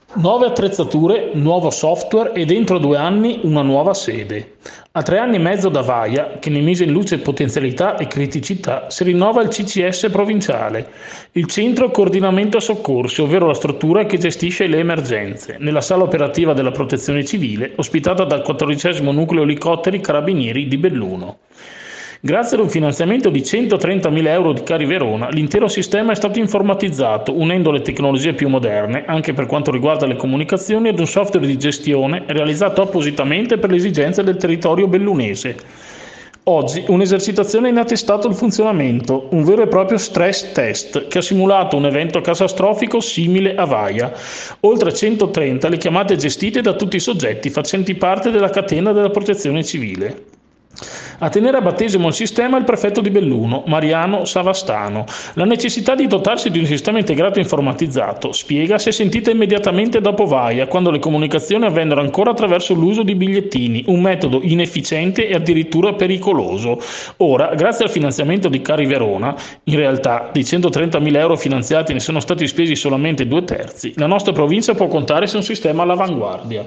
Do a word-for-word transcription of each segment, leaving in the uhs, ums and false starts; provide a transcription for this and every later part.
Nuove attrezzature, nuovo software e dentro due anni una nuova sede. A tre anni e mezzo da Vaia, che ne mise in luce potenzialità e criticità, si rinnova il C C S provinciale, il Centro Coordinamento Soccorsi, ovvero la struttura che gestisce le emergenze, nella sala operativa della Protezione Civile, ospitata dal quattordicesimo Nucleo Elicotteri Carabinieri di Belluno. Grazie ad un finanziamento di centotrentamila euro di Cari Verona, l'intero sistema è stato informatizzato, unendo le tecnologie più moderne, anche per quanto riguarda le comunicazioni, ad un software di gestione realizzato appositamente per le esigenze del territorio bellunese. Oggi un'esercitazione in attestato il funzionamento, un vero e proprio stress test che ha simulato un evento catastrofico simile a Vaia. Oltre centotrenta le chiamate gestite da tutti i soggetti facenti parte della catena della protezione civile. A tenere a battesimo il sistema il prefetto di Belluno, Mariano Savastano. La necessità di dotarsi di un sistema integrato informatizzato, spiega, si è sentita immediatamente dopo Vaia, quando le comunicazioni avvennero ancora attraverso l'uso di bigliettini, un metodo inefficiente e addirittura pericoloso. Ora, grazie al finanziamento di Cari Verona, in realtà dei centotrentamila euro finanziati ne sono stati spesi solamente due terzi, la nostra provincia può contare su un sistema all'avanguardia.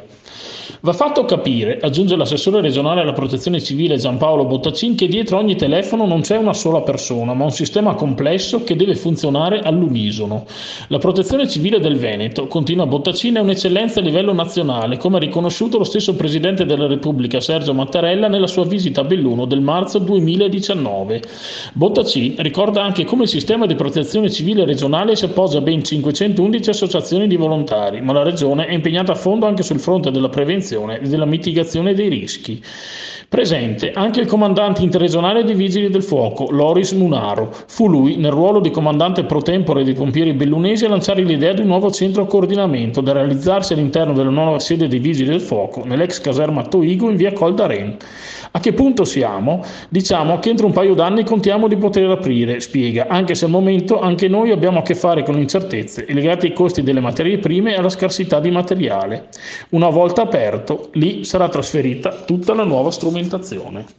Va fatto capire, aggiunge l'assessore regionale alla protezione civile Giampaolo Bottacin, che dietro ogni telefono non c'è una sola persona, ma un sistema complesso che deve funzionare all'unisono. La protezione civile del Veneto, continua Bottacin, è un'eccellenza a livello nazionale, come ha riconosciuto lo stesso Presidente della Repubblica Sergio Mattarella nella sua visita a Belluno del marzo duemiladiciannove. Bottacin ricorda anche come il sistema di protezione civile regionale si appoggia a ben cinquecentoundici associazioni di volontari, ma la Regione è impegnata a fondo anche sul fronte della prevenzione e della mitigazione dei rischi. Presente anche il comandante interregionale dei Vigili del Fuoco, Loris Munaro. Fu lui, nel ruolo di comandante pro tempore dei pompieri bellunesi, a lanciare l'idea di un nuovo centro coordinamento da realizzarsi all'interno della nuova sede dei Vigili del Fuoco, nell'ex caserma Toigo in via Col d'Aren. A che punto siamo? Diciamo che entro un paio d'anni contiamo di poter aprire, spiega, anche se al momento anche noi abbiamo a che fare con incertezze legate ai costi delle materie prime e alla scarsità di materiale. Una volta aperto, lì sarà trasferita tutta la nuova strumentazione.